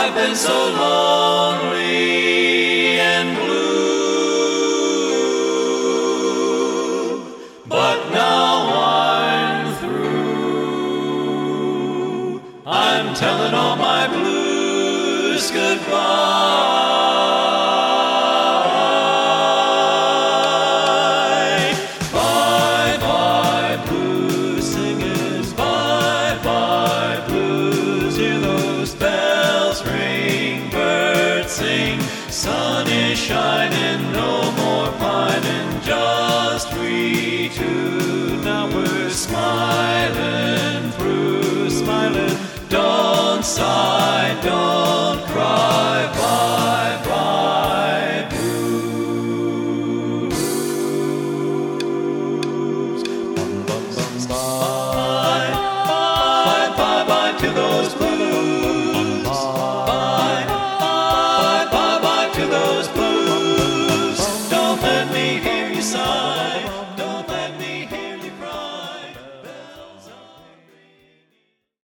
I've been so lonely and blue, but now I'm through. I'm telling all my blues goodbye. Bye-bye blues singers, bye-bye blues. Hear those bells ring, birds sing, sun is shining, no more pining, just we two. Now we're smiling through, smiling. Don't sigh, don't cry, bye-bye blues. Bye, bye, bye-bye to those blues. Bye, bye, bye-bye to those blues. Don't let me hear you sigh.